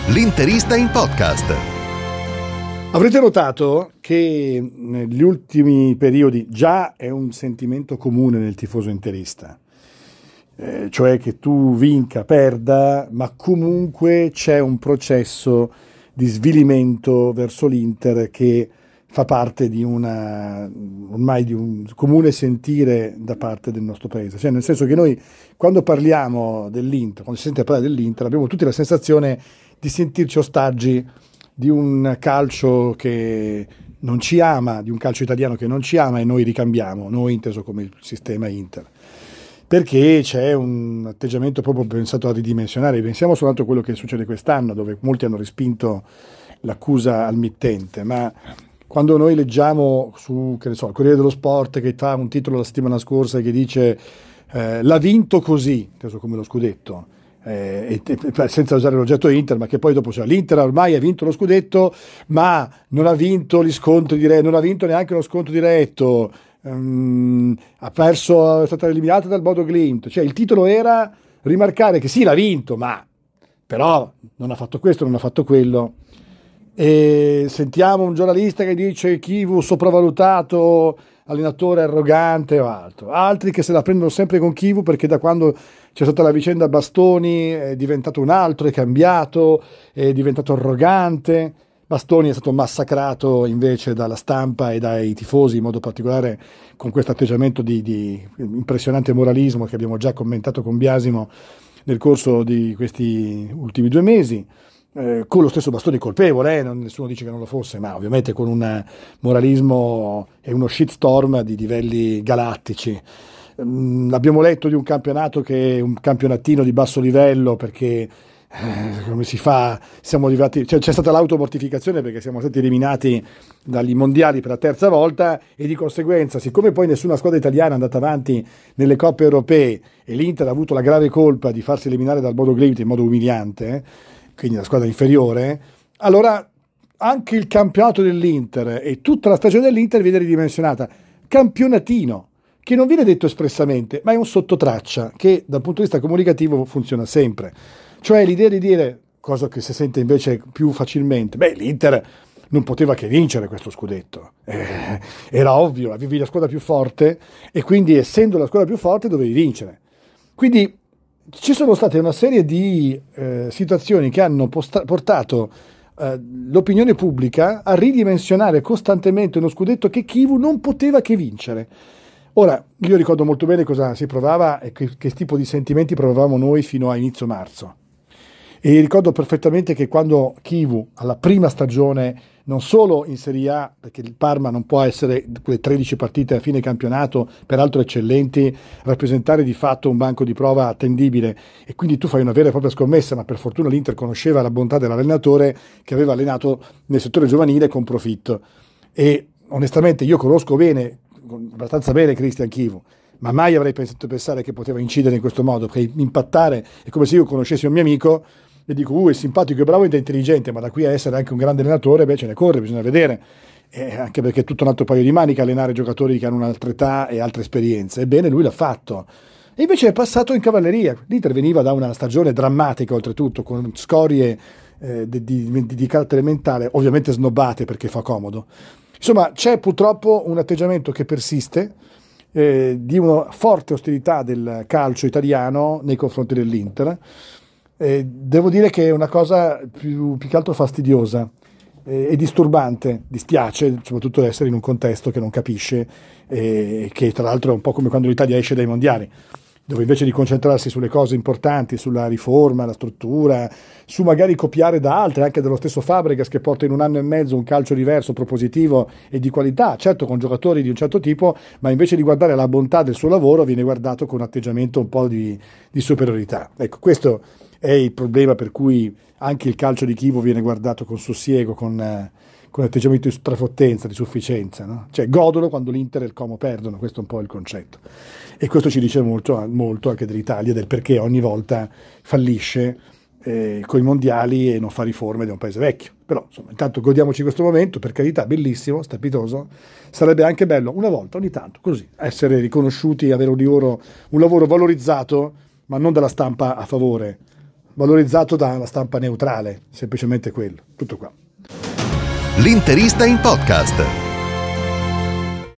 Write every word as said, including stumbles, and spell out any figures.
L'Interista in podcast. Avrete notato che negli ultimi periodi già è un sentimento comune nel tifoso interista, eh, cioè che tu vinca, perda, ma comunque c'è un processo di svilimento verso l'Inter che fa parte di una ormai di un comune sentire da parte del nostro paese, cioè nel senso che noi quando parliamo dell'Inter, quando si sente parlare dell'Inter, abbiamo tutti la sensazione di sentirci ostaggi di un calcio che non ci ama, di un calcio italiano che non ci ama, e noi ricambiamo, noi inteso come il sistema Inter, perché c'è un atteggiamento proprio pensato a ridimensionare. Pensiamo soltanto a quello che succede quest'anno, dove molti hanno respinto l'accusa al mittente, ma quando noi leggiamo su, che ne so, il Corriere dello Sport che fa un titolo la settimana scorsa che dice eh, l'ha vinto così, inteso come lo scudetto, Eh, e, senza usare l'oggetto Inter, ma che poi dopo cioè, l'Inter ormai ha vinto lo scudetto, ma non ha vinto gli scontri diretti, non ha vinto neanche lo scontro diretto, um, ha perso, è stata eliminata dal Bodo Glimt. Cioè il titolo era rimarcare che sì, l'ha vinto, ma però non ha fatto questo, non ha fatto quello. E sentiamo un giornalista che dice Chivu sopravvalutato, allenatore arrogante o altro, altri che se la prendono sempre con Chivu perché da quando c'è stata la vicenda Bastoni è diventato un altro, è cambiato, è diventato arrogante. Bastoni è stato massacrato invece dalla stampa e dai tifosi, in modo particolare con questo atteggiamento di, di impressionante moralismo che abbiamo già commentato con Biasimo nel corso di questi ultimi due mesi. Eh, con lo stesso Bastoni colpevole, eh? non, nessuno dice che non lo fosse, ma ovviamente con un moralismo e uno shitstorm di livelli galattici. Mm, abbiamo letto di un campionato che è un campionatino di basso livello perché eh, come si fa, siamo arrivati, cioè, c'è stata l'automortificazione perché siamo stati eliminati dagli mondiali per la terza volta e di conseguenza, siccome poi nessuna squadra italiana è andata avanti nelle coppe europee e l'Inter ha avuto la grave colpa di farsi eliminare dal Bodo Glimt in modo umiliante, eh, quindi la squadra inferiore, allora anche il campionato dell'Inter e tutta la stagione dell'Inter viene ridimensionata. Campionatino, che non viene detto espressamente, ma è un sottotraccia che dal punto di vista comunicativo funziona sempre. Cioè l'idea di dire, cosa che si sente invece più facilmente, beh, l'Inter non poteva che vincere questo scudetto. Eh, era ovvio, avevi la squadra più forte e quindi essendo la squadra più forte dovevi vincere. Quindi ci sono state una serie di eh, situazioni che hanno posta- portato eh, l'opinione pubblica a ridimensionare costantemente uno scudetto che Chivu non poteva che vincere. Ora, io ricordo molto bene cosa si provava e che, che tipo di sentimenti provavamo noi fino a inizio marzo. E ricordo perfettamente che quando Chivu, alla prima stagione, non solo in Serie A, perché il Parma non può essere quelle tredici partite a fine campionato, peraltro eccellenti, rappresentare di fatto un banco di prova attendibile, e quindi tu fai una vera e propria scommessa, ma per fortuna l'Inter conosceva la bontà dell'allenatore che aveva allenato nel settore giovanile con profitto. E onestamente io conosco bene, abbastanza bene Christian Chivu, ma mai avrei pensato pensare che poteva incidere in questo modo, perché impattare è come se io conoscessi un mio amico e dico, uh, è simpatico, è bravo ed è intelligente, ma da qui a essere anche un grande allenatore, beh, ce ne corre, bisogna vedere. Eh, anche perché è tutto un altro paio di maniche allenare giocatori che hanno un'altra età e altre esperienze. Ebbene, lui l'ha fatto. E invece è passato in cavalleria. L'Inter veniva da una stagione drammatica, oltretutto, con scorie eh, di, di, di carattere mentale, ovviamente snobbate perché fa comodo. Insomma, c'è purtroppo un atteggiamento che persiste eh, di una forte ostilità del calcio italiano nei confronti dell'Inter. Eh, devo dire che è una cosa più, più che altro fastidiosa eh, e disturbante, dispiace soprattutto essere in un contesto che non capisce e eh, che tra l'altro è un po' come quando l'Italia esce dai mondiali, dove invece di concentrarsi sulle cose importanti, sulla riforma, la struttura, su magari copiare da altri, anche dello stesso Fabregas che porta in un anno e mezzo un calcio diverso, propositivo e di qualità, certo con giocatori di un certo tipo, ma invece di guardare la bontà del suo lavoro viene guardato con un atteggiamento un po' di, di superiorità. Ecco, questo è il problema per cui anche il calcio di Chivu viene guardato con sussiego, con, eh, con atteggiamento di strafottenza, di sufficienza, no? Cioè godono quando l'Inter e il Como perdono, questo è un po' il concetto. E questo ci dice molto, molto anche dell'Italia, del perché ogni volta fallisce eh, con i mondiali e non fa riforme di un paese vecchio. Però insomma, intanto godiamoci questo momento, per carità, bellissimo, strepitoso. Sarebbe anche bello una volta, ogni tanto, così, essere riconosciuti, avere un lavoro, un lavoro valorizzato, ma non dalla stampa a favore, valorizzato da una stampa neutrale, semplicemente quello, tutto qua. L'Interista in podcast.